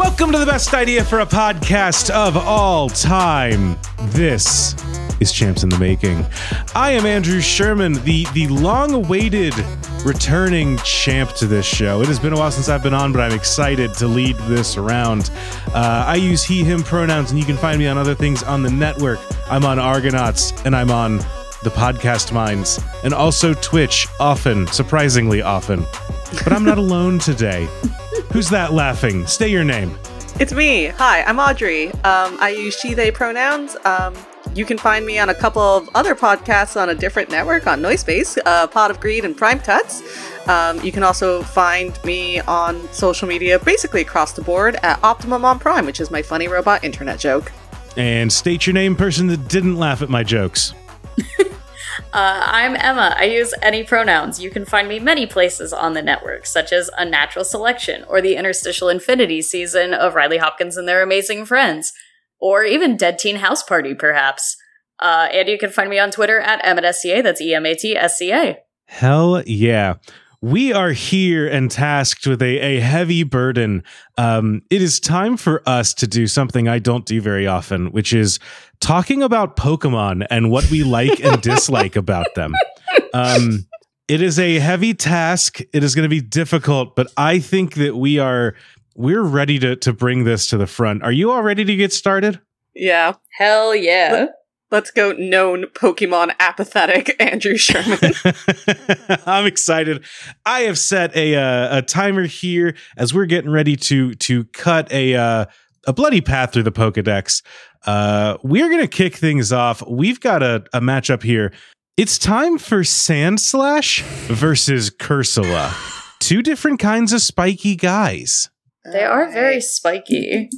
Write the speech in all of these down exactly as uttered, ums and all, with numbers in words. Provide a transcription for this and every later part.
Welcome to the best idea for a podcast of all time. This is Champs in the Making. I am Andrew Sherman, the, the long-awaited returning champ to this show. It has been a while since I've been on, but I'm excited to lead this around. Uh, I use he, him pronouns, and you can find me on other things on the network. I'm on Argonauts, and I'm on the Podcast Minds, and also Twitch, often, surprisingly often. But I'm not alone today. Who's that laughing? Stay your name. It's me. Hi, I'm Audrey. Um, I use she, they pronouns. Um, you can find me on a couple of other podcasts on a different network on Noisepace, uh, Pot of Greed and Prime Cuts. Um, you can also find me on social media basically across the board at Optimum on Prime, which is my funny robot internet joke. And state your name, person that didn't laugh at my jokes. Uh, I'm Emma. I use any pronouns. You can find me many places on the network, such as Unnatural Selection, or the Interstitial Infinity season of Riley Hopkins and Their Amazing Friends, or even Dead Teen House Party, perhaps. Uh, and you can find me on Twitter at EmatSCA, that's E M A T S C A. Hell yeah. We are here and tasked with a, a heavy burden. Um, it is time for us to do something I don't do very often, which is talking about Pokemon and what we like and dislike about them. Um, it is a heavy task. It is going to be difficult, but I think that we are we're ready to to bring this to the front. Are you all ready to get started? Yeah. Hell yeah. Let, let's go known Pokemon apathetic Andrew Sherman. I'm excited. I have set a uh, a timer here as we're getting ready to to cut a uh, a bloody path through the Pokedex. Uh, we're going to kick things off. We've got a, a matchup here. It's time for Sandslash versus Cursula. Two different kinds of spiky guys. They are very spiky.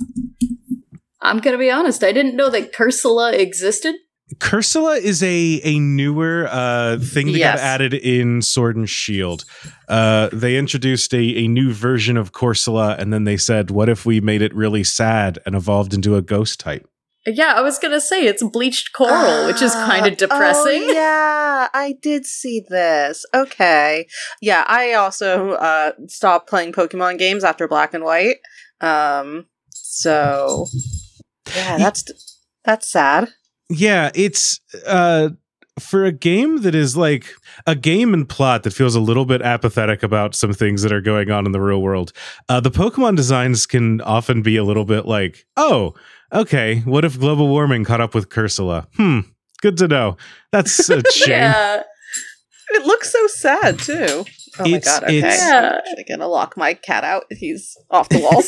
I'm going to be honest, I didn't know that Cursula existed. Cursula is a, a newer uh, thing that Yes. got added in Sword and Shield. Uh, they introduced a, a new version of Cursula, and then they said, what if we made it really sad and evolved into a ghost type? Yeah, I was going to say, it's bleached coral, which is kind of depressing. Oh, yeah, I did see this. Okay. Yeah, I also uh, stopped playing Pokemon games after Black and White. Um, so, yeah, that's that's sad. Yeah, it's uh, for a game that is like a game and plot that feels a little bit apathetic about some things that are going on in the real world. Uh, the Pokemon designs can often be a little bit like, oh, okay, what if global warming caught up with Cursula? Hmm, good to know. That's a shame. Yeah. It looks so sad, too. Oh my It's- god, okay. it's- Yeah. I'm gonna lock my cat out. He's off the walls.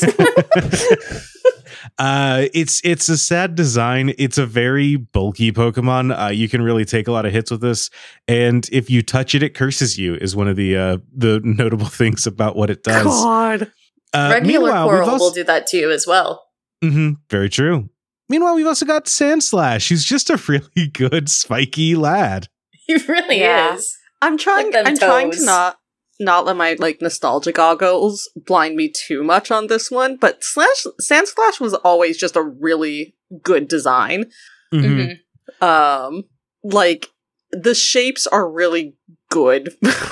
Uh, it's it's a sad design. It's a very bulky Pokemon. Uh, you can really take a lot of hits with this, and if you touch it, it curses you. Is one of the uh, the notable things about what it does. God. Uh, Regular meanwhile, we've coral also- will do that to you as well. Mm-hmm, very true. Meanwhile, we've also got Sandslash, who's just a really good spiky lad. He really Yeah. is. I'm trying. Like them I'm trying to toes. not not let my like nostalgia goggles blind me too much on this one. But Slash Sandslash was always just a really good design. Mhm. Mhm. Um, like the shapes are really good.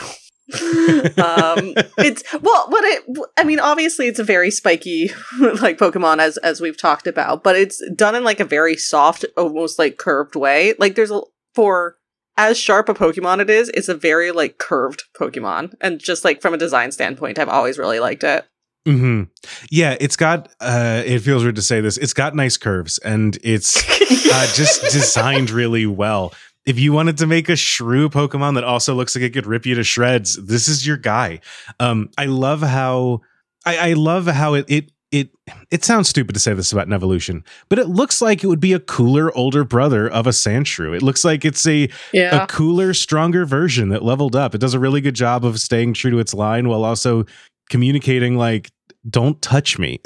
um, it's well, what it. I mean, obviously, it's a very spiky like Pokemon as as we've talked about, but it's done in like a very soft, almost like curved way. Like there's a for. As sharp a Pokemon it is, it's a very, like, curved Pokemon. And just, like, from a design standpoint, I've always really liked it. Mm-hmm. Yeah, it's got, uh, it feels weird to say this, it's got nice curves, and it's uh, just designed really well. If you wanted to make a shrew Pokemon that also looks like it could rip you to shreds, this is your guy. Um, I love how, I, I love how it, it, It it sounds stupid to say this about an evolution, but it looks like it would be a cooler older brother of a Sandshrew. It looks like it's a Yeah. a cooler, stronger version that leveled up. It does a really good job of staying true to its line while also communicating like, don't touch me.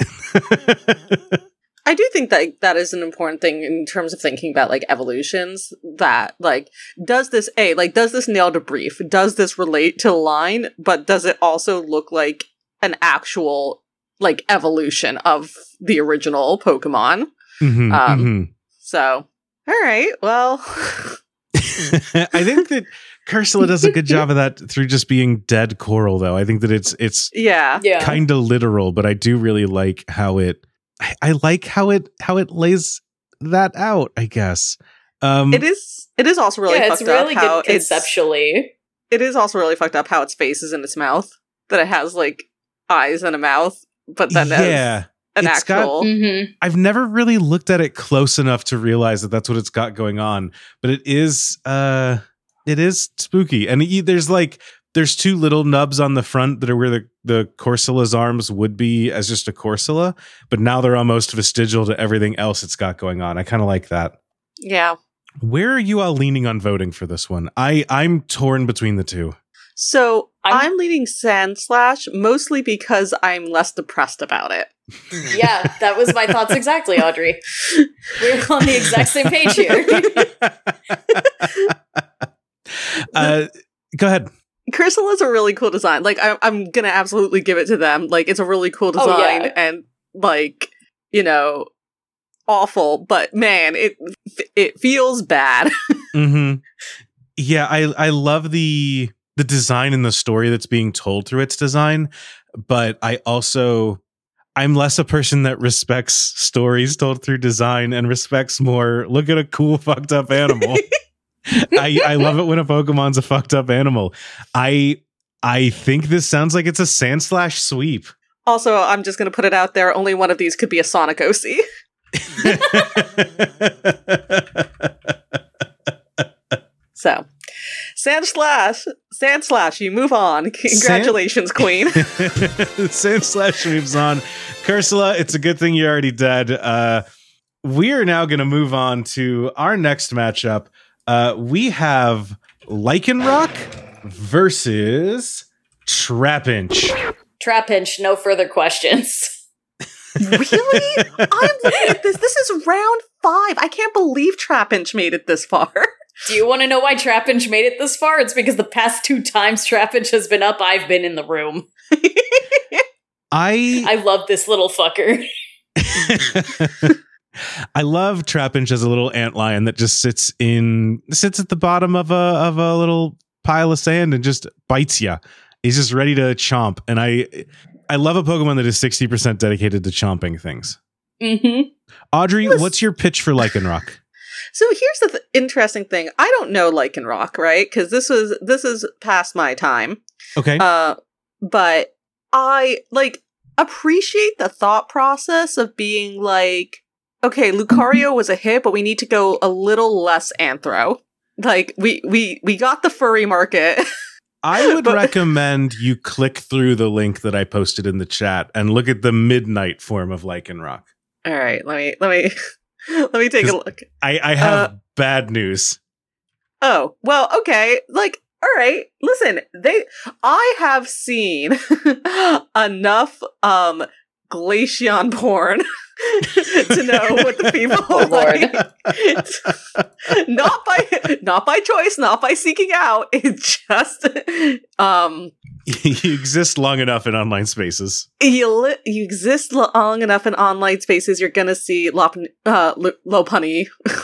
I do think that that is an important thing in terms of thinking about, like, evolutions. That, like, does this, A, like, does this nail to brief? Does this relate to line? But does it also look like an actual, like, evolution of the original Pokemon? Mhm, Um, mhm. So, all right, well... I think that Cursula does a good job of that through just being dead coral, though. I think that it's it's Yeah. Yeah. kind of literal, but I do really like how it I, I like how it how it lays that out, I guess. Um, it is it is also really yeah, fucked it's really up how good conceptually. It's, it is also really fucked up how its face is in its mouth. That it has like eyes and a mouth, but then yeah, an it's actual. Got, mm-hmm. I've never really looked at it close enough to realize that that's what it's got going on, but it is uh, it is spooky, and it, there's like there's two little nubs on the front that are where the the Corsolas arms would be as just a Corsola, but now they're almost vestigial to everything else it's got going on. I kind of like that. Yeah. Where are you all leaning on voting for this one? I I'm torn between the two. So I'm, I'm leaning Sandslash mostly because I'm less depressed about it. Yeah, that was my thoughts exactly, Audrey. We're on the exact same page here. uh, go ahead. Cursola's a really cool design. Like, I, I'm gonna absolutely give it to them. Like, it's a really cool design, Oh, yeah. and like, you know, awful. But man, it it feels bad. Mm-hmm. Yeah, I I love the the design and the story that's being told through its design, but I also I'm less a person that respects stories told through design and respects more look at a cool fucked up animal. I I love it when a Pokemon's a fucked up animal. I I think this sounds like it's a Sandslash sweep. Also, I'm just gonna put it out there. Only one of these could be a Sonic O C. So, Sandslash, Sandslash, you move on. Congratulations, Sand- Queen. Sandslash moves on. Cursola, it's a good thing you're already dead. Uh, we are now going to move on to our next matchup. Uh, we have Lycanroc versus Trapinch. Trapinch, no further questions. Really? I'm looking at this. This is round five. I can't believe Trapinch made it this far. Do you want to know why Trapinch made it this far? It's because the past two times Trapinch has been up, I've been in the room. I I love this little fucker. I love Trapinch as a little antlion that just sits in sits at the bottom of a of a little pile of sand and just bites you. He's just ready to chomp, and I I love a Pokemon that is sixty percent dedicated to chomping things. Mm-hmm. Audrey, Yes. what's your pitch for Lycanroc? So here's the th- interesting thing. I don't know Lycanroc, right? Because this was this is past my time. Okay. Uh, but I like appreciate the thought process of being like, okay, Lucario was a hit, but we need to go a little less anthro. Like we we we got the furry market. I would but- recommend you click through the link that I posted in the chat and look at the midnight form of Lycanroc. All right, let me let me let me take a look. I, I have Uh, bad news. Oh, well, okay. Like, all right. Listen, they I have seen enough um Glaceon porn to know what the people Oh, Lord. like. It's not by not by choice, not by seeking out. It just um You exist long enough in online spaces. you li- you exist long enough in online spaces, you're gonna see lop- uh, l- low punny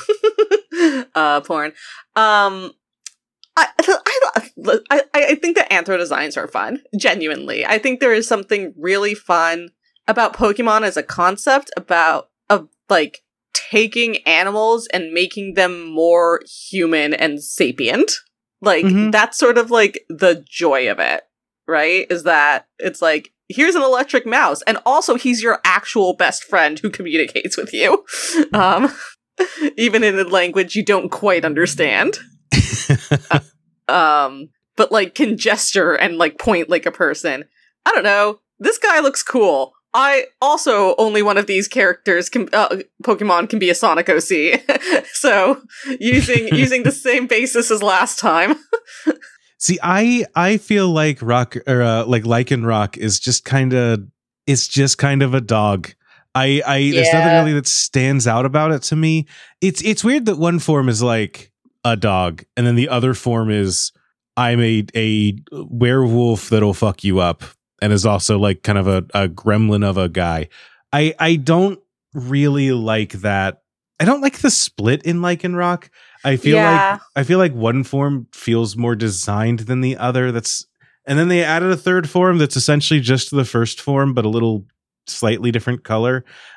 uh, porn. Um, I, I, I, I think the anthro designs are fun, genuinely. I think there is something really fun about Pokemon as a concept, about of like taking animals and making them more human and sapient. Like, Mhm. that's sort of like the joy of it. Right? Is that it's like, here's an electric mouse, and also he's your actual best friend who communicates with you. Um, even in a language you don't quite understand. uh, um, but like can gesture and like point like a person. I don't know. This guy looks cool. I also, only one of these characters can, uh, Pokemon can be a Sonic O C. So, using using the same basis as last time. See, I I feel like rock or uh, like Lycanroc is just kind of it's just kind of a dog. I I there's nothing Yeah. really that stands out about it to me. It's it's weird that one form is like a dog, and then the other form is I'm a a werewolf that'll fuck you up, and is also like kind of a, a gremlin of a guy. I I don't really like that. I don't like the split in Lycanroc. I feel Yeah. like I feel like one form feels more designed than the other. That's and then they added a third form that's essentially just the first form, but a little slightly different color.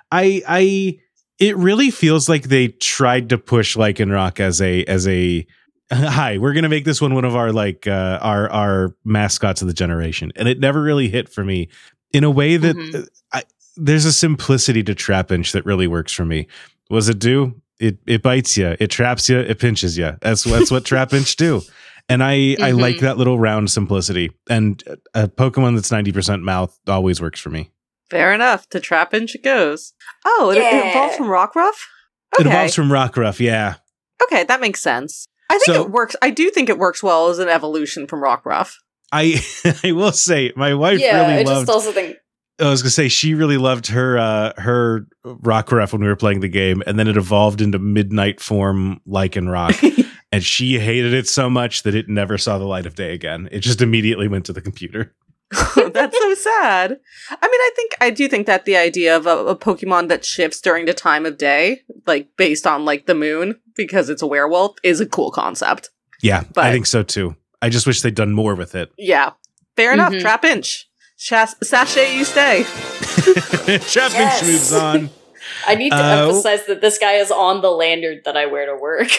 I I it really feels like they tried to push Lycanroc as a as a hi, we're gonna make this one one of our like uh, our our mascots of the generation, and it never really hit for me in a way that mm-hmm. I, there's a simplicity to Trapinch that really works for me. What does it do? It it bites you, it traps you, it pinches you. That's that's what Trapinch do. And I, mm-hmm. I like that little round simplicity. And a Pokemon that's ninety percent mouth always works for me. Fair enough. To Trapinch it goes. Oh, it, yeah. it evolves from Rockruff? Okay. It evolves from Rockruff, yeah. Okay, that makes sense. I think so, it works. I do think it works well as an evolution from Rockruff. I I will say, my wife yeah, really I loved... just also think... I was going to say, she really loved her uh, her Rockruff when we were playing the game, and then it evolved into Midnight form Lycanroc. And she hated it so much that it never saw the light of day again. It just immediately went to the computer. That's so sad. I mean, I think I do think that the idea of a, a Pokemon that shifts during the time of day, like based on like the moon, because it's a werewolf, is a cool concept. Yeah, but, I think so too. I just wish they'd done more with it. Yeah, fair enough. Mm-hmm. Trapinch, Shas- sachet, you stay. Trapinch yes. moves on. I need to uh, emphasize that this guy is on the lanyard that I wear to work.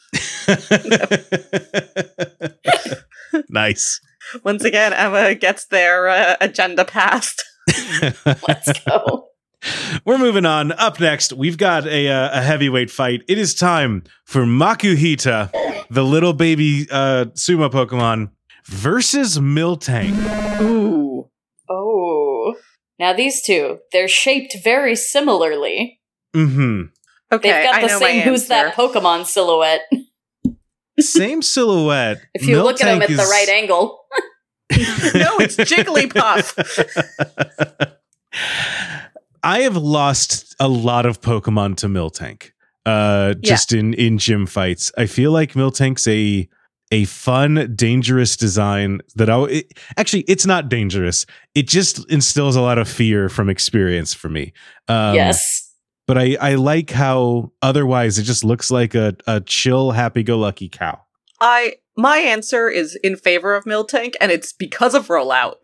Nice. Once again, Emma gets their uh, agenda passed. Let's go. We're moving on. Up next, we've got a, uh, a heavyweight fight. It is time for Makuhita, the little baby uh, sumo Pokemon, versus Miltank. Ooh. Oh. Now these two, they're shaped very similarly. Mm-hmm. Okay, they've got I the know same my Who's That Pokemon silhouette. Same silhouette. If you Miltank look at them at is... the right angle. No, it's Jigglypuff. I have lost a lot of Pokemon to Miltank. Uh, just yeah. in, in gym fights. I feel like Miltank's a a fun, dangerous design that I it, actually it's not dangerous. It just instills a lot of fear from experience for me. Um, yes. But I, I like how otherwise it just looks like a, a chill, happy-go-lucky cow. I my answer is in favor of Miltank, and it's because of rollout.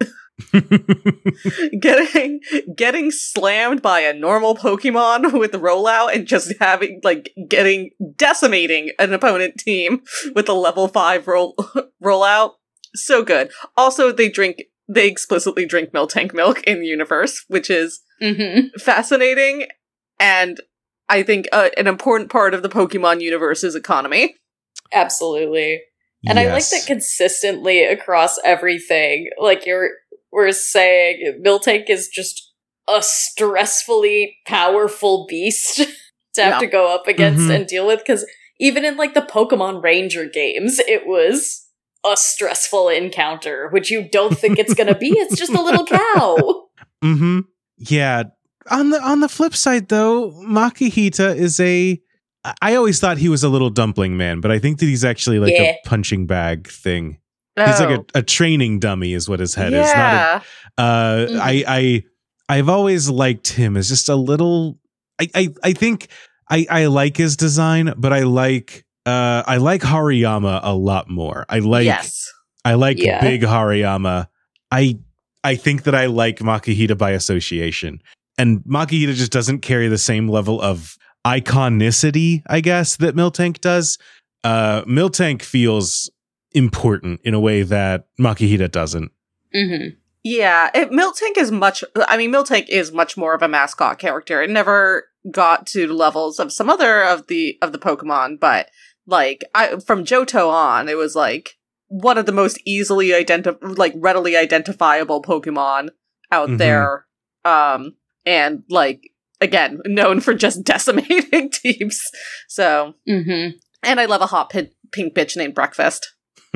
getting getting slammed by a normal Pokemon with rollout and just having like getting decimating an opponent team with a level five roll rollout, so good. Also, they drink they explicitly drink Miltank milk in universe, which is mm-hmm. fascinating. And I think uh, an important part of the Pokemon universe's economy. Absolutely. And yes. I like that consistently across everything. Like you're we're saying, Miltank is just a stressfully powerful beast to have yeah. to go up against mm-hmm. and deal with. Because even in like the Pokemon Ranger games, it was a stressful encounter, which you don't think it's going to be. It's just a little cow. Mm-hmm. Yeah. On the on the flip side, though, Makuhita is a... I always thought he was a little dumpling man, but I think that he's actually like yeah. a punching bag thing. Oh. He's like a, a training dummy is what his head yeah. is. Not a, uh, mm-hmm. I, I, I've always liked him as just a little... I, I, I think I, I like his design, but I like uh, I like Hariyama a lot more. I like yes. I like yeah. big Hariyama. I I think that I like Makuhita by association. And Makuhita just doesn't carry the same level of iconicity, I guess, that Miltank does. Uh, Miltank feels important in a way that Makuhita doesn't. Mm-hmm. Yeah, it, Miltank is much... I mean, Miltank is much more of a mascot character. It never got to the levels of some other of the of the Pokemon, but, like, I, from Johto on, it was, like, one of the most easily identi- like, readily identifiable Pokemon out mm-hmm. there. Um... And, like, again, known for just decimating teams. So, mm-hmm. and I love a hot p- pink bitch named Breakfast.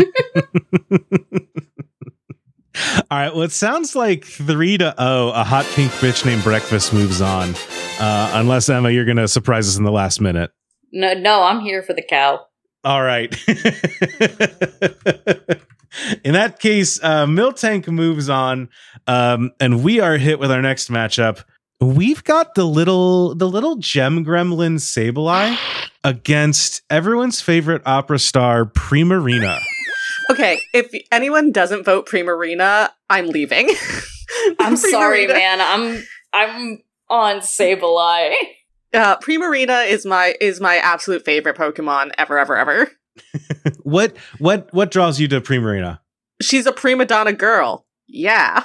All right, well, it sounds like three to oh, a hot pink bitch named Breakfast moves on. Uh, unless, Emma, you're going to surprise us in the last minute. No, no, I'm here for the cow. All right. In that case, uh, Miltank moves on, um, and we are hit with our next matchup. We've got the little the little gem gremlin Sableye against everyone's favorite opera star, Primarina. Okay, if anyone doesn't vote Primarina, I'm leaving. I'm sorry, man. I'm I'm on Sableye. Uh, Primarina is my is my absolute favorite Pokemon ever, ever, ever. what what what draws you to Primarina? She's a prima donna girl. Yeah.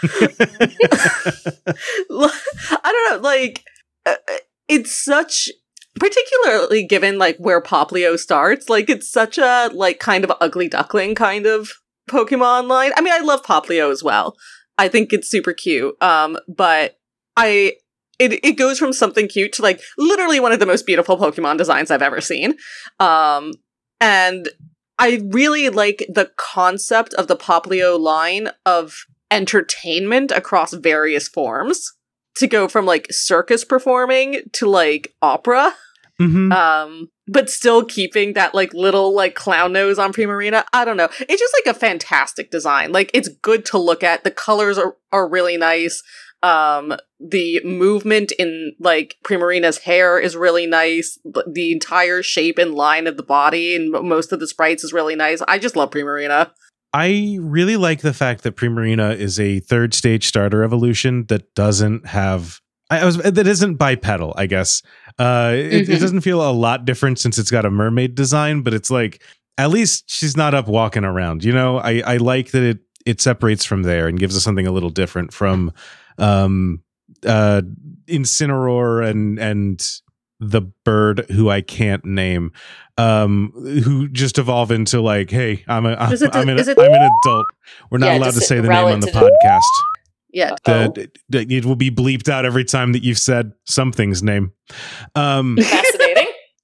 I don't know, like, uh, it's such, particularly given, like, where Popplio starts, like, it's such a, like, kind of ugly duckling kind of Pokemon line. I mean, I love Popplio as well. I think it's super cute, um, but I... It it goes from something cute to, like, literally one of the most beautiful Pokemon designs I've ever seen. Um, and I really like the concept of the Popplio line of entertainment across various forms. To go from, like, circus performing to, like, opera. Mm-hmm. Um, but still keeping that, like, little, like, clown nose on Primarina. I don't know. It's just, like, a fantastic design. Like, it's good to look at. The colors are, are really nice. Um, the movement in, like, Primarina's hair is really nice. The entire shape and line of the body and most of the sprites is really nice. I just love Primarina. I really like the fact that Primarina is a third stage starter evolution that doesn't have... I was that isn't bipedal, I guess. Uh, it, mm-hmm. it doesn't feel a lot different since it's got a mermaid design, but it's like, at least she's not up walking around, you know? I, I like that it, it separates from there and gives us something a little different from... um uh Incineroar and and the bird who I can't name, um who just evolve into, like, hey, I'm a I'm, it, I'm, an, it, I'm an adult. We're not yeah, allowed to say the name on the podcast. Yeah, the, oh. it, it will be bleeped out every time that you've said something's name. Um Fascinating.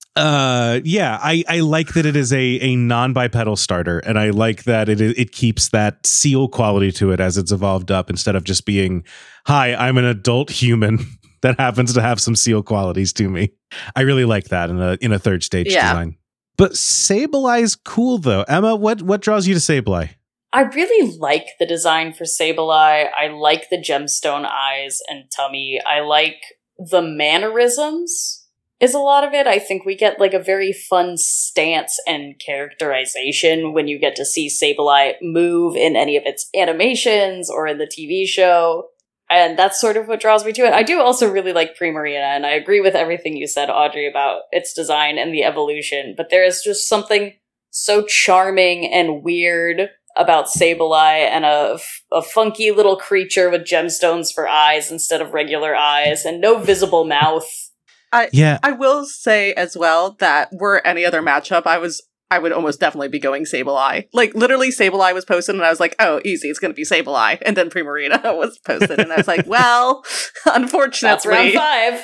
Uh, yeah, I, I like that it is a, a non-bipedal starter, and I like that it it keeps that seal quality to it as it's evolved up, instead of just being, hi, I'm an adult human that happens to have some seal qualities to me. I really like that in a in a third stage yeah. design. But Sableye's cool, though. Emma, what what draws you to Sableye? I really like the design for Sableye. I like the gemstone eyes and tummy. I like the mannerisms. Is a lot of it. I think we get, like, a very fun stance and characterization when you get to see Sableye move in any of its animations or in the T V show. And that's sort of what draws me to it. I do also really like Primarina, and I agree with everything you said, Audrey, about its design and the evolution. But there is just something so charming and weird about Sableye and a, a funky little creature with gemstones for eyes instead of regular eyes and no visible mouth. I, yeah. I will say as well that were any other matchup, I was I would almost definitely be going Sableye. Like, literally, Sableye was posted, and I was like, oh, easy, it's going to be Sableye. And then Primarina was posted, and I was like, well, unfortunately. That's round five.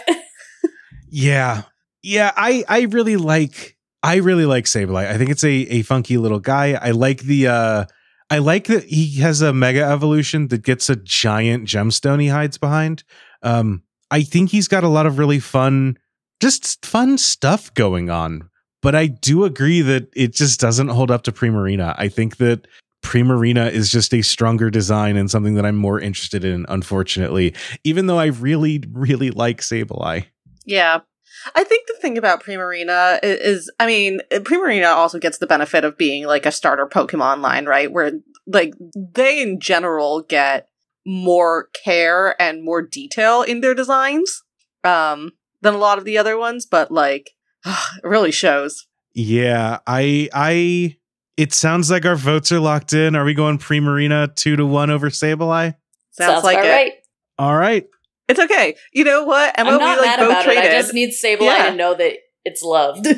yeah. Yeah, I, I really like I really like Sableye. I think it's a, a funky little guy. I like the uh I like that he has a mega evolution that gets a giant gemstone he hides behind. Um I think he's got a lot of really fun, just fun stuff going on. But I do agree that it just doesn't hold up to Primarina. I think that Primarina is just a stronger design and something that I'm more interested in, unfortunately, even though I really, really like Sableye. Yeah. I think the thing about Primarina is, is, I mean, Primarina also gets the benefit of being, like, a starter Pokemon line, right? Where, like, they in general get more care and more detail in their designs um, than a lot of the other ones, but, like, it really shows. Yeah, I, I, it sounds like our votes are locked in. Are we going Primarina two to one over Sableye? Sounds, Sounds like it. Right. All right. It's okay. You know what? Emma, I'm not we, like, mad both about traded. it. I just need Sableye yeah. to know that it's loved.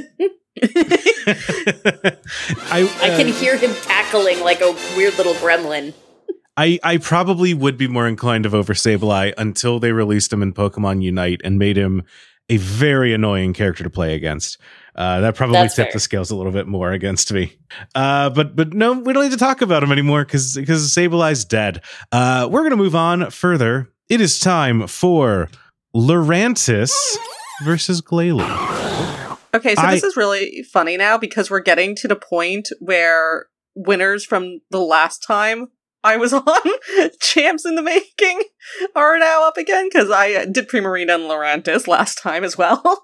I, uh, I can hear him cackling like a weird little gremlin. I, I probably would be more inclined to vote for Sableye until they released him in Pokemon Unite and made him a very annoying character to play against. Uh, that probably That's tipped fair. the scales a little bit more against me. Uh, but but no, we don't need to talk about him anymore because because Sableye's dead. Uh, we're going to move on further. It is time for Lurantis versus Glalie. Okay, so I, this is really funny now because we're getting to the point where winners from the last time I was on Champs in the Making are now up again because I did Primarina and Lurantis last time as well.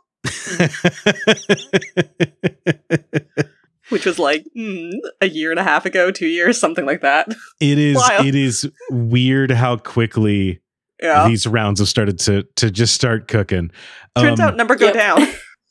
Which was like mm, a year and a half ago, two years, something like that. It is Wild. It is weird how quickly Yeah. these rounds have started to to just start cooking. Turns Um, out number go Yep. down.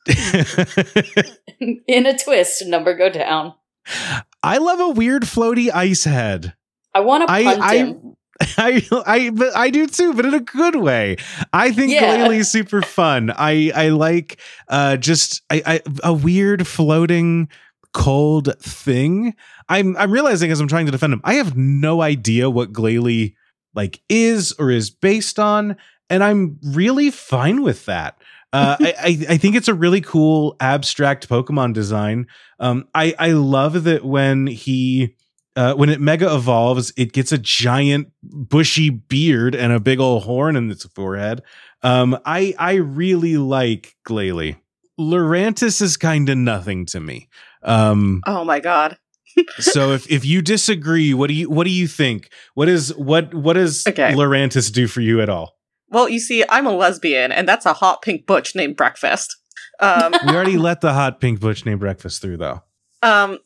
In a twist, number go down. I love a weird floaty ice head. I want to I punt I, him. I I but I do too, but in a good way. I think Yeah. Glalie super fun. I I like uh just I, I a weird floating cold thing. I'm I'm realizing as I'm trying to defend him, I have no idea what Glalie like is or is based on, and I'm really fine with that. Uh, I, I I think it's a really cool abstract Pokemon design. Um, I I love that when he uh, when it mega evolves, it gets a giant bushy beard and a big old horn in its forehead. Um, I I really like Glalie. Lurantis is kind of nothing to me. Um, Oh my god. so if, if you disagree, what do you what do you think? What is what what does Okay. Lurantis do for you at all? Well, you see, I'm a lesbian, and that's a hot pink butch named Breakfast. Um, We already let the hot pink butch named Breakfast through, though. um,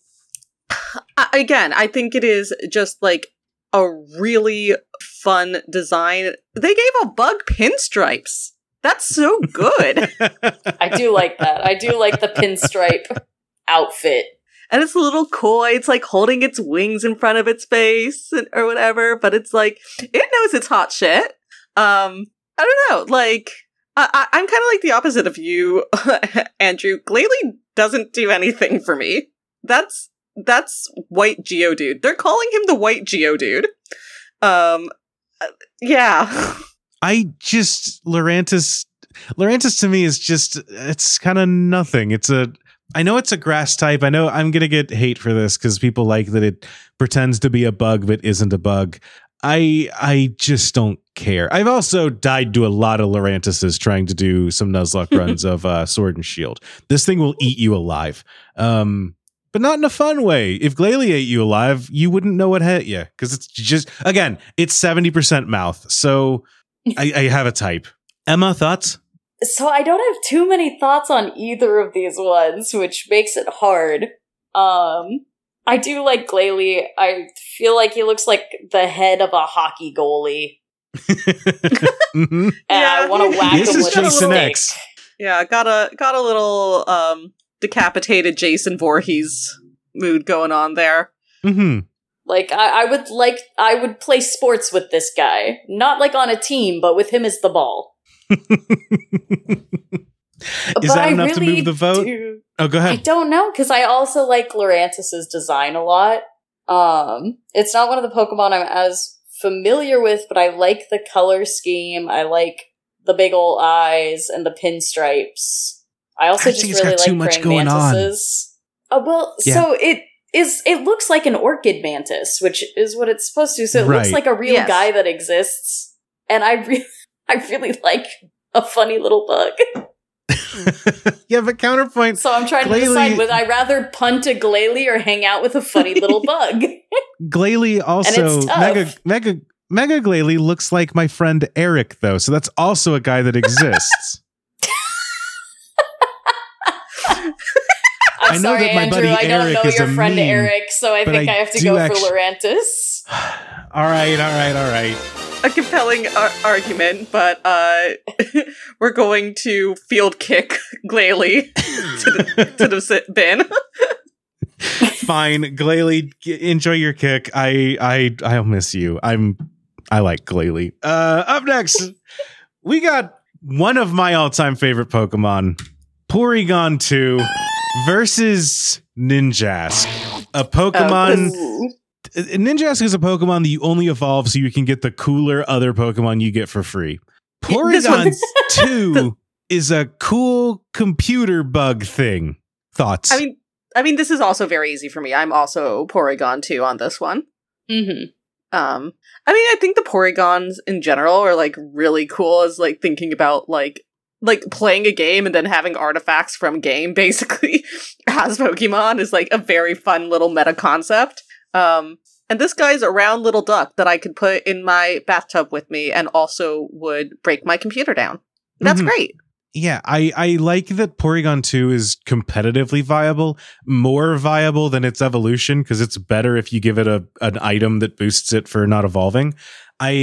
I- again, I think it is just like a really fun design. They gave a bug pinstripes. That's so good. I do like that. I do like the pinstripe outfit. And it's a little coy. It's like holding its wings in front of its face and, or whatever, but it's like, it knows it's hot shit. Um, I don't know. Like, I, I, I'm kind of like the opposite of you, Andrew. Glalie doesn't do anything for me. That's, that's white Geodude. They're calling him the white Geodude. Um, uh, yeah. I just Lurantis Lurantis to me is just it's kind of nothing. It's a I know it's a grass type. I know I'm gonna get hate for this because people like that it pretends to be a bug but isn't a bug. I I just don't care. I've also died to a lot of Lurantises trying to do some Nuzlocke runs of uh, Sword and Shield. This thing will eat you alive, um, but not in a fun way. If Glalie ate you alive, you wouldn't know what hit you because it's just again it's seventy percent mouth. So I, I have a type. Emma, thoughts? So I don't have too many thoughts on either of these ones, which makes it hard. Um, I do like Glalie. I feel like he looks like the head of a hockey goalie. Mhm. And Yeah, I want to whack This him is with a Jason stick. X. Yeah, got a, got a little, um, decapitated Jason Voorhees mood going on there. Mhm. Like, I, I would like, I would play sports with this guy. Not like on a team, but with him as the ball. Is But that I enough to really move the vote? do- Oh, go I ahead. don't know, because I also like Lurantis' design a lot. Um, it's not one of the Pokemon I'm as familiar with, but I like the color scheme. I like the big ol' eyes and the pinstripes. I also I just think it's really got too like much praying going on. mantises. Uh, well, Yeah. so it is. It looks like an orchid mantis, which is what it's supposed to. So it looks Right. like a real Yes. guy that exists, and I really, I really like a funny little bug. Yeah, but counterpoint. So I'm trying to Glalie- decide whether I rather punt a Glalie or hang out with a funny little bug. Glalie also it's tough. mega mega mega Glalie looks like my friend Eric though, so that's also a guy that exists. I'm I know sorry, that my Andrew. buddy I don't Eric know is your a friend meme, Eric, so I but think I, I have to do go actu- for Lurantis. all right, all right, all right. A compelling ar- argument, but, uh, we're going to field kick Glalie to the, to the sit bin. Fine, Glalie, g- enjoy your kick. I I I'll miss you. I'm I like Glalie. Uh, up next, we got one of my all-time favorite Pokemon, Porygon two versus Ninjask, a Pokemon. Ooh. Ninjask is a Pokemon that you only evolve so you can get the cooler other Pokemon you get for free. This Porygon one's- two is a cool computer bug thing. Thoughts? I mean, I mean, this is also very easy for me. I'm also Porygon two on this one. Mhm. Um, I mean, I think the Porygons in general are like really cool as like thinking about like like playing a game and then having artifacts from game basically as Pokemon is like a very fun little meta concept. Um, and this guy's a round little duck that I could put in my bathtub with me and also would break my computer down. That's Mhm. great. Yeah, I, I like that Porygon two is competitively viable, more viable than its evolution, because it's better if you give it a an item that boosts it for not evolving. I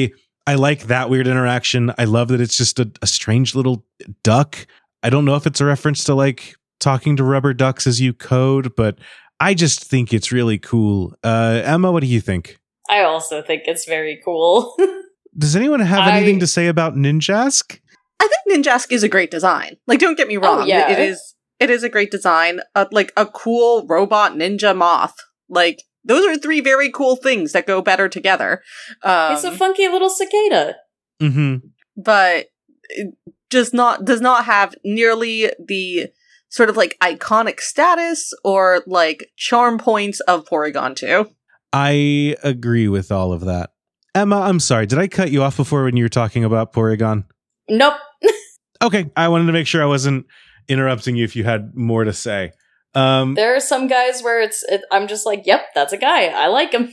I like that weird interaction. I love that it's just a, a strange little duck. I don't know if it's a reference to like talking to rubber ducks as you code, but I just think it's really cool. Uh, Emma, what do you think? I also think it's very cool. Does anyone have I, anything to say about Ninjask? I think Ninjask is a great design. Like, don't get me wrong. Oh, yeah. It, it is it is a great design. Uh, like, a cool robot ninja moth. Like, those are three very cool things that go better together. Um, He's a funky little cicada. Mm-hmm. But it just not does not have nearly the sort of, like, iconic status or, like, charm points of Porygon two. I agree with all of that. Emma, I'm sorry. Did I cut you off before when you were talking about Porygon? Nope. Okay. I wanted to make sure I wasn't interrupting you if you had more to say. Um, there are some guys where it's, it, I'm just like, yep, that's a guy. I like him.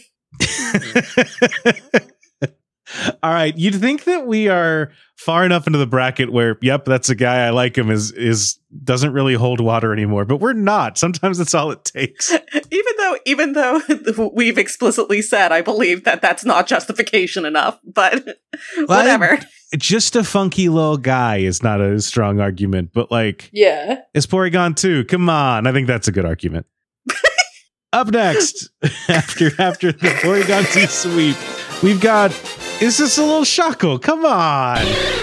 All right. You'd think that we are far enough into the bracket where, yep, that's a guy, I like him, is is doesn't really hold water anymore, but we're not. Sometimes that's all it takes. Even though, even though we've explicitly said, I believe that that's not justification enough, but well, whatever. I, just a funky little guy is not a strong argument, but like, yeah, it's Porygon two. Come on. I think that's a good argument. Up next, after after the Porygon two sweep, we've got, is this a little Shuckle? Come on.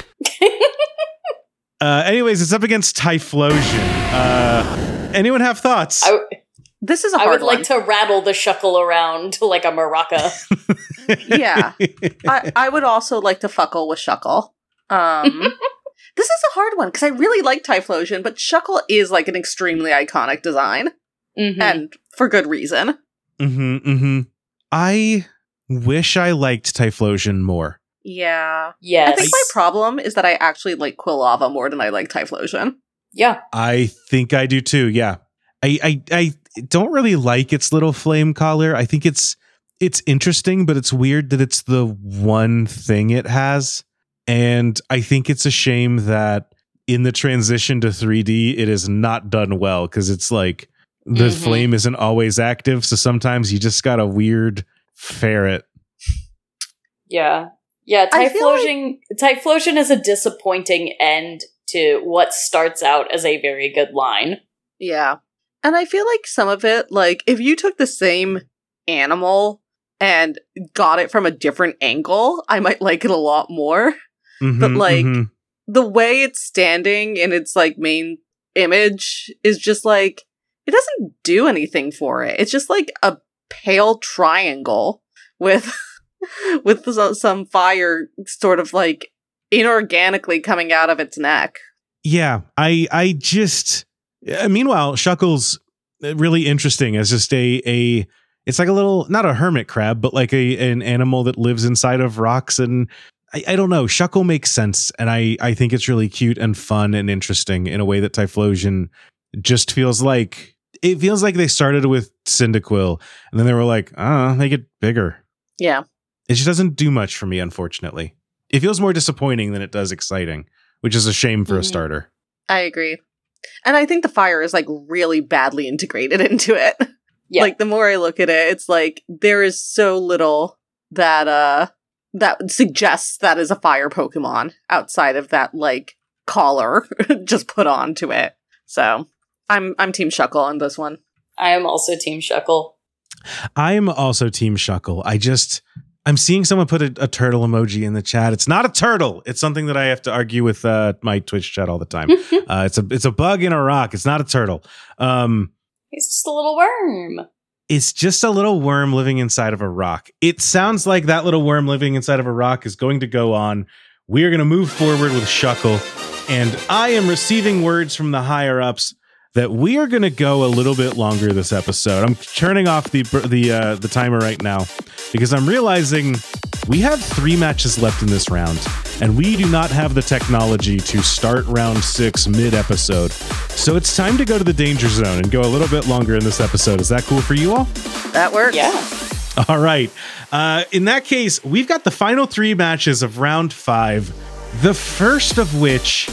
uh, anyways, it's up against Typhlosion. Uh, anyone have thoughts? I w- this is a I hard would one. like to rattle the Shuckle around like a maraca. Yeah. I, I would also like to fuckle with Shuckle. Um, this is a hard one because I really like Typhlosion, but Shuckle is like an extremely iconic design. Mm-hmm. And for good reason. Mm-hmm, mm-hmm. I wish I liked Typhlosion more. Yeah. Yes. I think my problem is that I actually like Quilava more than I like Typhlosion. Yeah. I think I do too, yeah. I, I I don't really like its little flame collar. I think it's it's interesting, but it's weird that it's the one thing it has. And I think it's a shame that in the transition to three D, it is not done well, because it's like the Mm-hmm. flame isn't always active. So sometimes you just got a weird ferret. Yeah. Yeah, I feel Typhlosion Typhlosion is a disappointing end to what starts out as a very good line. Yeah. And I feel like some of it, like, if you took the same animal and got it from a different angle, I might like it a lot more. Mm-hmm, But, like, mm-hmm. the way it's standing in its, like, main image is just, like, it doesn't do anything for it. It's just, like, a pale triangle with, with some fire sort of, like, inorganically coming out of its neck. Yeah, I I just uh, meanwhile, Shuckle's really interesting as just a a it's like a little, not a hermit crab, but like a an animal that lives inside of rocks. And I, I don't know, Shuckle makes sense, and I I think it's really cute and fun and interesting in a way that Typhlosion just feels like, it feels like they started with Cyndaquil and then they were like, ah, make it bigger. Yeah. It just doesn't do much for me, unfortunately. It feels more disappointing than it does exciting, which is a shame for Mm-hmm. a starter. I agree. And I think the fire is, like, really badly integrated into it. Yeah. Like, the more I look at it, it's like, there is so little that, uh, that suggests that is a fire Pokemon outside of that, like, collar just put onto it. So, I'm, I'm Team Shuckle on this one. I am also Team Shuckle. I'm also Team Shuckle. I just, I'm seeing someone put a, a turtle emoji in the chat. It's not a turtle. It's something that I have to argue with uh, my Twitch chat all the time. uh, it's a it's a bug in a rock. It's not a turtle. Um, He's just a little worm. it's just a little worm living inside of a rock. It sounds like that little worm living inside of a rock is going to go on. We are going to move forward with Shuckle, and I am receiving words from the higher ups that we are going to go a little bit longer this episode. I'm turning off the the uh, the timer right now because I'm realizing we have three matches left in this round, and we do not have the technology to start round six mid-episode. So it's time to go to the danger zone and go a little bit longer in this episode. Is that cool for you all? That works. Yeah. All right. Uh, in that case, we've got the final three matches of round five, the first of which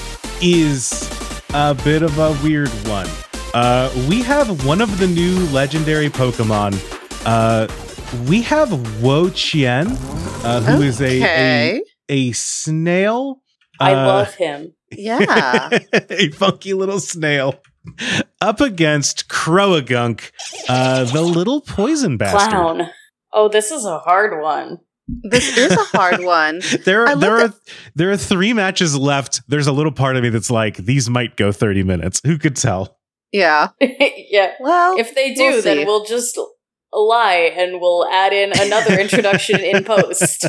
is a bit of a weird one. Uh, we have one of the new legendary Pokemon. Uh, we have Wo Chien, uh, who is a, Okay. a snail. I uh, love him. Yeah. a funky little snail up against Croagunk, uh, the little poison bastard. Clown. Oh, this is a hard one. This is a hard one. There I are there love are there are three matches left. There's a little part of me that's like, these might go thirty minutes. Who could tell? Yeah. Yeah. Well, If they do, we'll see. then we'll just lie and we'll add in another introduction in post.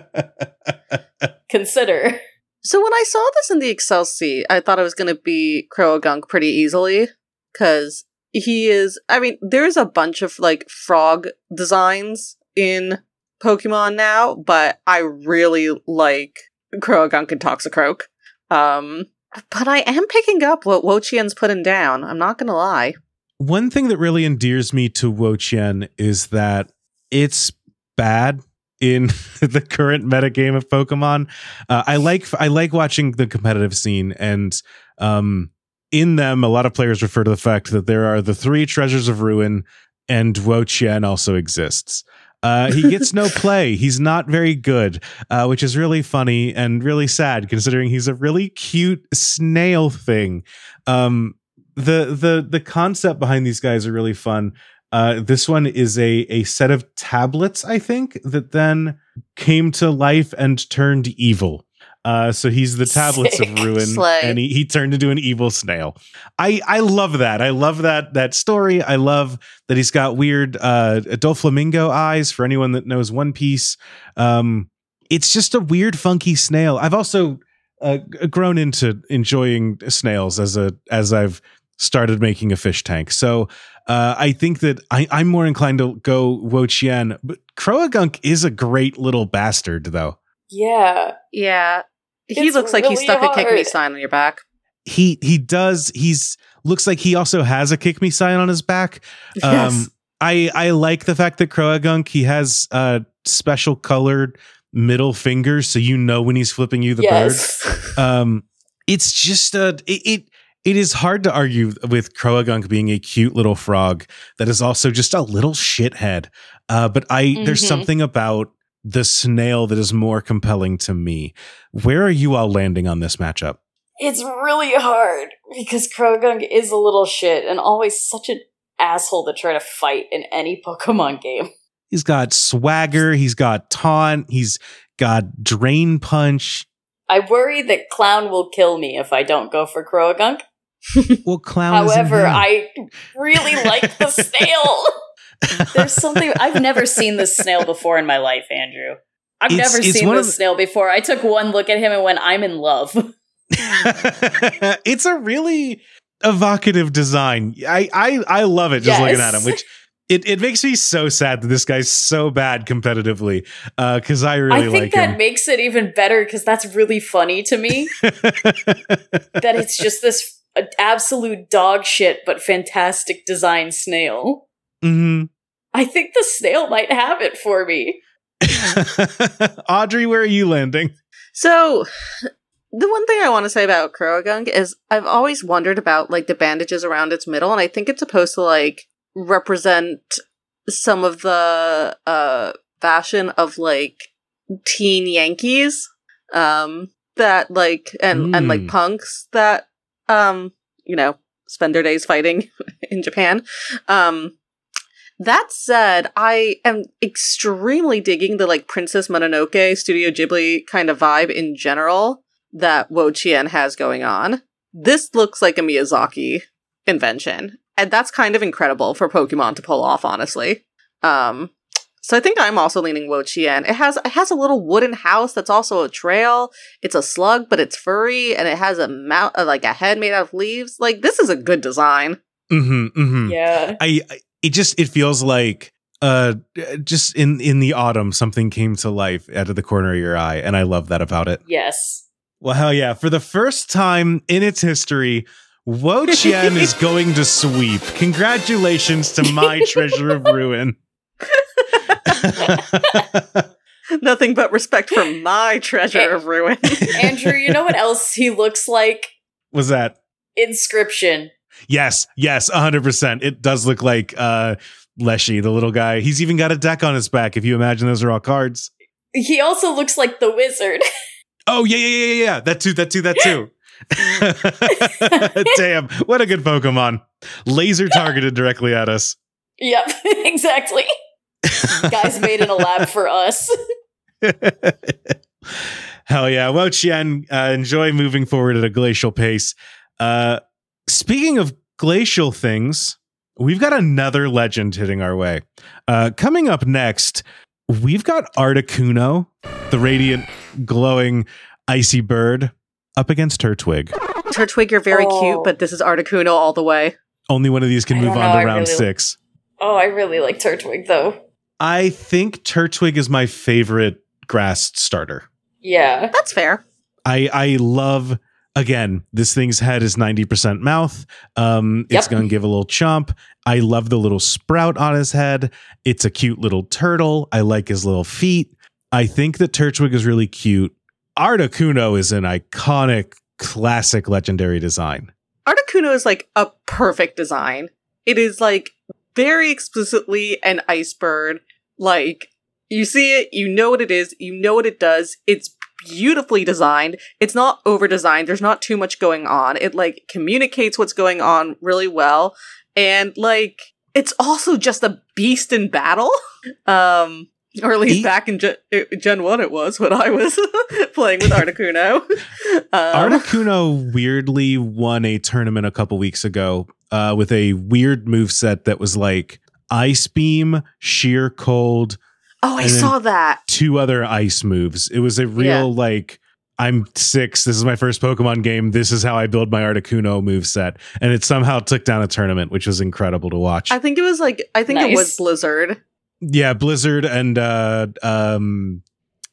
Consider. So when I saw this in the Excel sheet, I thought it was going to be Croagunk pretty easily, because he is, I mean, there's a bunch of, like, frog designs in Pokemon now, but I really like Croagunk and Toxicroak. Um, but I am picking up what Wo-Chien's putting down, I'm not going to lie. One thing that really endears me to Wo-Chien is that it's bad in the current metagame of Pokemon. Uh, I like I like watching the competitive scene, and um, in them, a lot of players refer to the fact that there are the three Treasures of Ruin, and Wo-Chien also exists. Uh, he gets no play. He's not very good, uh, which is really funny and really sad, considering he's a really cute snail thing. Um, the the the concept behind these guys are really fun. Uh, this one is a a set of tablets, I think, that then came to life and turned evil. Uh, so he's the tablets Sick. of ruin, Slay. and he, he turned into an evil snail. I I love that. I love that that story. I love that he's got weird uh, Doflamingo eyes. For anyone that knows One Piece, um, it's just a weird, funky snail. I've also uh, grown into enjoying snails as a as I've started making a fish tank. So uh, I think that I, I'm more inclined to go Wo-Chien, but Croagunk is a great little bastard, though. Yeah. Yeah. He It's looks like he really stuck a kick me hard. sign on your back. He he does. He's looks like he also has a kick me sign on his back. Yes. Um, I I like the fact that Croagunk, he has uh, special colored middle fingers, so you know when he's flipping you the Yes. bird. Um, it's just a it. it It is hard to argue with Croagunk being a cute little frog that is also just a little shithead. Uh, but I Mhm. there's something about the snail that is more compelling to me. Where are you all landing on this matchup? It's really hard because Croagunk is a little shit and always such an asshole to try to fight in any Pokemon game. He's got swagger, he's got taunt, he's got drain punch. I worry that Clown will kill me if I don't go for Croagunk. Well, clown is in However, him. I really like the snail. There's something I've never seen this snail before in my life, Andrew. I've It's- never it's seen one this of the- snail before. I took one look at him and went, I'm in love. It's a really evocative design. I I, I love it just Yes. looking at him, which it, it makes me so sad that this guy's so bad competitively. Uh, because I really I think like that him. makes it even better because that's really funny to me. That it's just this uh, absolute dog shit but fantastic design snail. hmm I think the snail might have it for me. Audrey, where are you landing? So, the one thing I want to say about Croagunk is I've always wondered about, like, the bandages around its middle, and I think it's supposed to, like, represent some of the uh, fashion of, like, teen Yankees, um, that, like, and, and, like, Mm. punks that, um, you know, spend their days fighting in Japan. Um, That said, I am extremely digging the, like, Princess Mononoke, Studio Ghibli kind of vibe in general that Wo-Chien has going on. This looks like a Miyazaki invention, and that's kind of incredible for Pokemon to pull off, honestly. Um, so I think I'm also leaning Wo-Chien. It has it has a little wooden house that's also a trail. It's a slug, but it's furry, and it has a mount, uh, like a head made out of leaves. Like, this is a good design. Mm-hmm, mm-hmm. Yeah. I, I it just it feels like uh just in in the autumn something came to life out of the corner of your eye, and I love that about it. Yes. Well, hell yeah. For the first time in its history, Wo-Chien is going to sweep. Congratulations to my Treasure of Ruin. Nothing but respect for my Treasure of Ruin. Andrew, you know what else he looks like? Was that? Inscription. Yes, yes, one hundred percent. It does look like uh, Leshy, the little guy. He's even got a deck on his back, if you imagine those are all cards. He also looks like the wizard. Oh, yeah, yeah, yeah, yeah, yeah. That too, that too, that too. Damn, what a good Pokemon. Laser targeted directly at us. Yep, exactly. Guys made in a lab for us. Hell yeah. Well, Chien, uh, enjoy moving forward at a glacial pace. Uh, speaking of glacial things, we've got another legend hitting our way. Uh, coming up next, we've got Articuno, the radiant, glowing, icy bird, up against Turtwig. Turtwig, you're very Oh. cute, but this is Articuno all the way. Only one of these can I move don't on know, to I round really- six. Oh, I really like Turtwig, though. I think Turtwig is my favorite grass starter. Yeah. That's fair. I I love, again, this thing's head is ninety percent mouth. Um, it's Yep. going to give a little chomp. I love the little sprout on his head. It's a cute little turtle. I like his little feet. I think that Turtwig is really cute. Articuno is an iconic, classic, legendary design. Articuno is like a perfect design. It is like very explicitly an ice bird. Like, you see it, you know what it is, you know what it does. It's beautifully designed. It's not over designed. There's not too much going on. It like communicates what's going on really well. And like, it's also just a beast in battle. Um, or at least E- back in Gen, Gen one it was when I was playing with Articuno. um, Articuno weirdly won a tournament a couple weeks ago uh, with a weird moveset that was like Ice Beam, Sheer Cold, oh, I and then- saw that. two other ice moves. It was a real Yeah. like, I'm six. This is my first Pokemon game. This is how I build my Articuno moveset. And it somehow took down a tournament, which was incredible to watch. I think it was like, I think it Nice. was Blizzard. yeah, Blizzard and uh um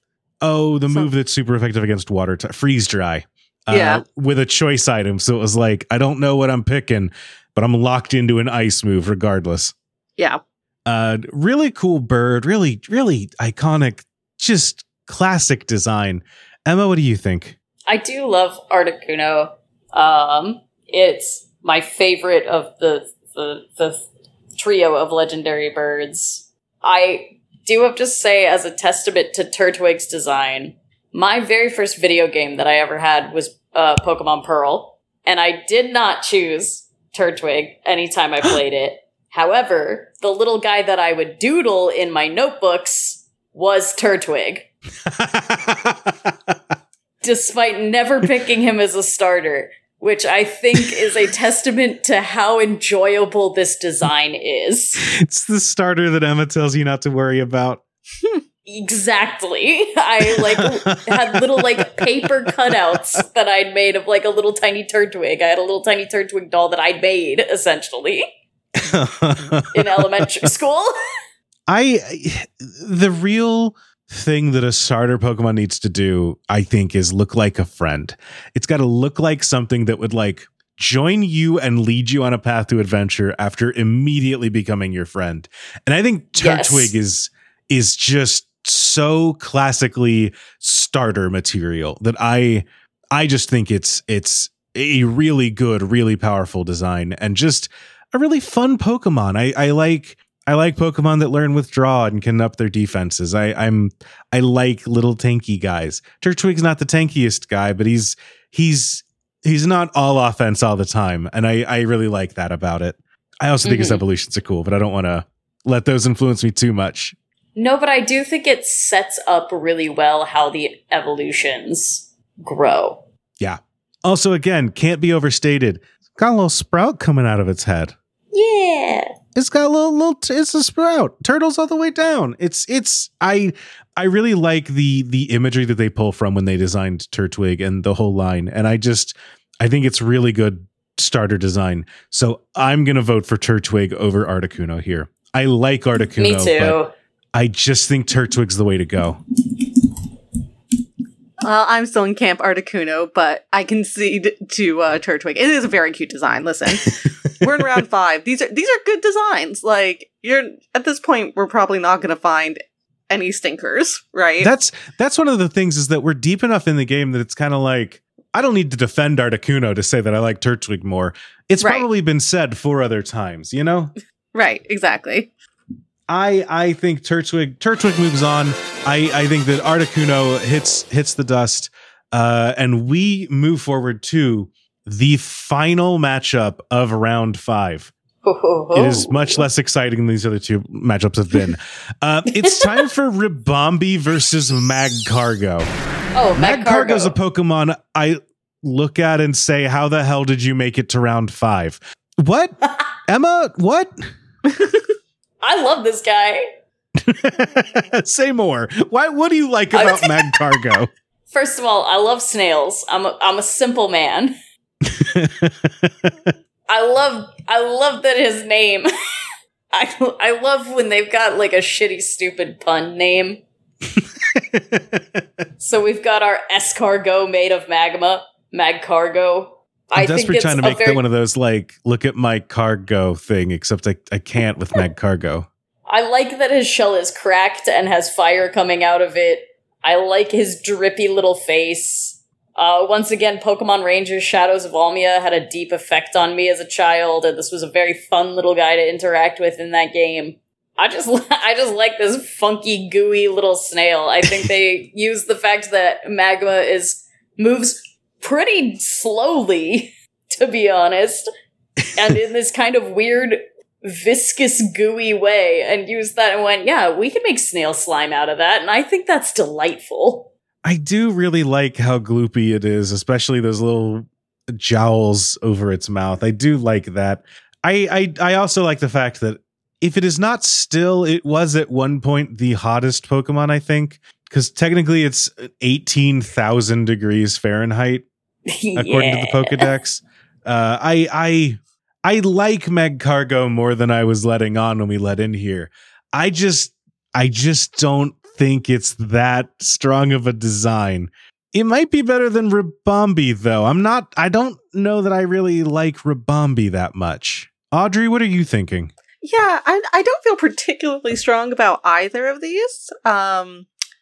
oh, the Some- move that's super effective against water, t- freeze dry. Uh, Yeah. with a choice item. So it was like, I don't know what I'm picking, but I'm locked into an ice move regardless. Yeah. Uh, really cool bird, really, really iconic, just classic design. Emma, what do you think? I do love Articuno. Um, it's my favorite of the, the the trio of legendary birds. I do have to say, as a testament to Turtwig's design, my very first video game that I ever had was uh, Pokemon Pearl, and I did not choose Turtwig anytime I played it. However, the little guy that I would doodle in my notebooks was Turtwig, despite never picking him as a starter, which I think is a testament to how enjoyable this design is. It's the starter that Emma tells you not to worry about. Exactly. I like had little like paper cutouts that I'd made of like a little tiny Turtwig. I had a little tiny Turtwig doll that I'd made essentially in elementary school. I the real thing that a starter Pokemon needs to do, I think, is look like a friend. It's got to look like something that would like join you and lead you on a path to adventure after immediately becoming your friend. And I think Turtwig Yes. is is just so classically starter material that I I just think it's it's a really good, really powerful design and just a really fun Pokemon. I, I like I like Pokemon that learn withdraw and can up their defenses. I, I'm I like little tanky guys. Turtwig's not the tankiest guy, but he's he's he's not all offense all the time, and I, I really like that about it. I also think his Mhm. evolutions are cool, but I don't want to let those influence me too much. No, but I do think it sets up really well how the evolutions grow. Yeah. Also, again, can't be overstated. It's got a little sprout coming out of its head. Yeah. It's got a little, little t- it's a sprout. Turtles all the way down. It's, it's, I, I really like the, the imagery that they pull from when they designed Turtwig and the whole line. And I just, I think it's really good starter design. So I'm going to vote for Turtwig over Articuno here. I like Articuno. Me too. But I just think Turtwig's the way to go. Well, I'm still in Camp Articuno, but I concede to uh, Turtwig. It is a very cute design. Listen, we're in round five. These are these are good designs. Like, you're at this point, we're probably not going to find any stinkers, right? That's that's one of the things is that we're deep enough in the game that it's kind of like, I don't need to defend Articuno to say that I like Turtwig more. It's Right. probably been said four other times, you know? Right, exactly. I I think Turtwig Turtwig moves on. I, I think that Articuno hits hits the dust. Uh, and we move forward to the final matchup of round five. It is much less exciting than these other two matchups have been. Uh, it's time for Ribombee versus Magcargo. Oh, Magcargo is a Pokemon I look at and say, how the hell did you make it to round five? What? Emma, what? I love this guy. Say more. Why? What do you like about Magcargo? First of all, I love snails. I'm a, I'm a simple man. I love I love that his name. I I love when they've got like a shitty, stupid pun name. So we've got our escargot made of magma, Magcargo. I'm I desperately think it's trying to make very, that one of those like look at my cargo thing, except I, I can't with Magcargo. I like that his shell is cracked and has fire coming out of it. I like his drippy little face. Uh, once again, Pokemon Rangers Shadows of Almia had a deep effect on me as a child, and this was a very fun little guy to interact with in that game. I just, I just like this funky, gooey little snail. I think they use the fact that magma is moves pretty slowly, to be honest, and in this kind of weird, viscous, gooey way, and used that and went, yeah, we can make snail slime out of that, and I think that's delightful. I do really like how gloopy it is, especially those little jowls over its mouth. I do like that. I, I I also like the fact that if it is not still, it was at one point the hottest Pokemon, I think, because technically it's eighteen thousand degrees Fahrenheit, Yeah. according to the Pokedex. Uh, I I I like Magcargo more than I was letting on when we let in here. I just I just don't think it's that strong of a design. It might be better than Ribombee, though. I'm not, I don't know that I really like Ribombee that much. Audrey, what are you thinking? Yeah, I, I don't feel particularly strong about either of these. Um,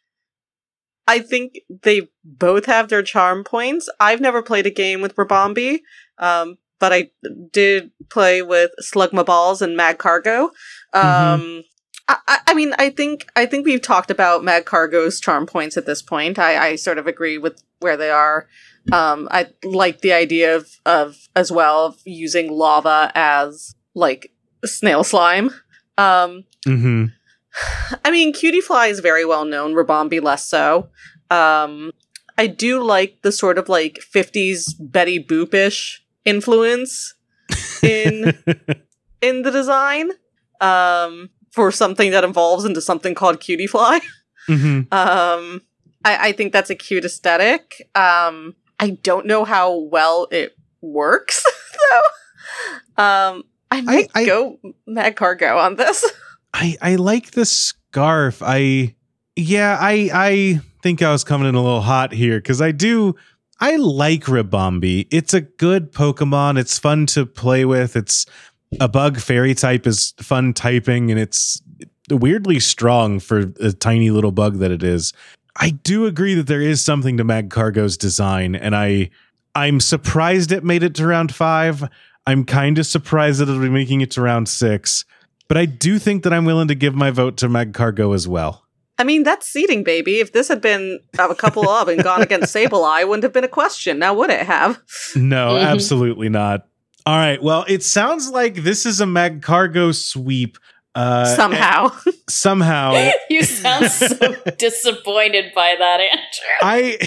I think they both have their charm points. I've never played a game with Ribombee, um, but I did play with Slugmaballs and Magcargo. Um, mm-hmm. I, I mean, I think I think we've talked about Magcargo's charm points at this point. I, I sort of agree with where they are. Um, I like the idea of, of as well of using lava as like snail slime. Um, mm-hmm. I mean, Cutiefly is very well known. Ribombee less so. Um, I do like the sort of like fifties Betty Boop-ish influence in in the design. Um. For something that evolves into something called Cutiefly. Mm-hmm. Um, I, I think that's a cute aesthetic. Um, I don't know how well it works, though. Um, I might I, I, go Magcargo on this. I, I like the scarf. I yeah, I I think I was coming in a little hot here because I do I like Ribombee. It's a good Pokemon. It's fun to play with. It's a bug fairy type is fun typing, and it's weirdly strong for a tiny little bug that it is. I do agree that there is something to Magcargo's design, and I, I'm surprised it made it to round five. I'm kind of surprised that it'll be making it to round six, but I do think that I'm willing to give my vote to Magcargo as well. I mean, that's seeding, baby. If this had been uh, a couple of and gone against Sableye, wouldn't have been a question. Now, would it have? No, mm-hmm. absolutely not. All right. Well, it sounds like this is a Magcargo sweep. Uh, somehow. Somehow. You sound so disappointed by that, Andrew.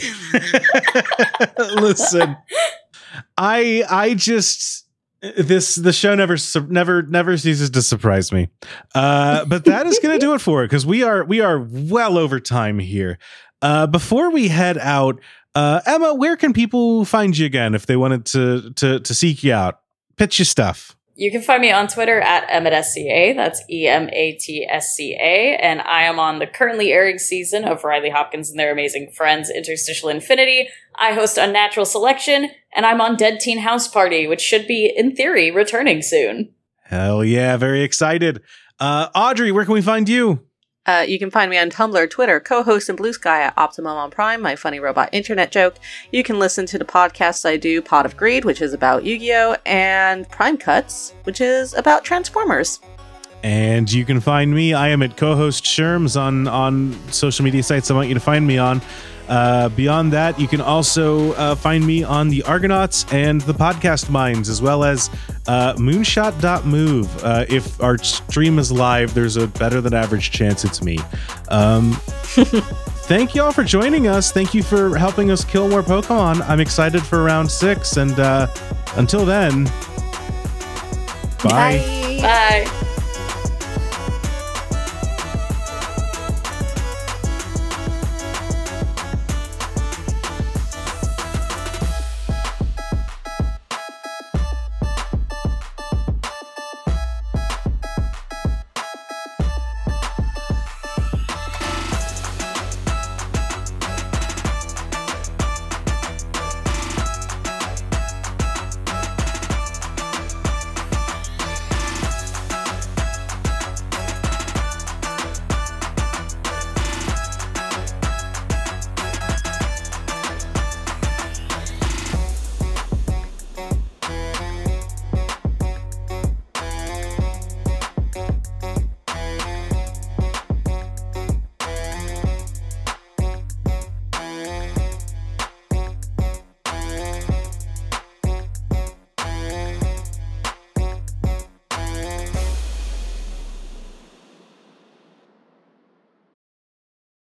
I listen. I I just this the show never never never ceases to surprise me. Uh, but that is going to do it for it because we are we are well over time here. Uh, before we head out, uh, Emma, where can people find you again if they wanted to to to seek you out? Pitch your stuff. You can find me on Twitter at EmmettSCA. That's E M A T S C A. And I am on the currently airing season of Riley Hopkins and Their Amazing Friends, Interstitial Infinity. I host Unnatural Selection, and I'm on Dead Teen House Party, which should be, in theory, returning soon. Hell yeah, very excited. Uh, Audrey, where can we find you? Uh, you can find me on Tumblr, Twitter, co-host, and Blue Sky at Optimum on Prime, my funny robot internet joke. You can listen to the podcasts I do, Pot of Greed, which is about Yu-Gi-Oh!, and Prime Cuts, which is about Transformers. And you can find me. I am at co-host Sherms on, on social media sites I want you to find me on. Uh, beyond that, you can also uh, find me on the Argonauts and the Podcast Minds, as well as uh, moonshot dot move. Uh, if our stream is live, there's a better than average chance it's me. Um, thank you all for joining us. Thank you for helping us kill more Pokemon. I'm excited for round six. And uh, until then, bye. Bye. Bye.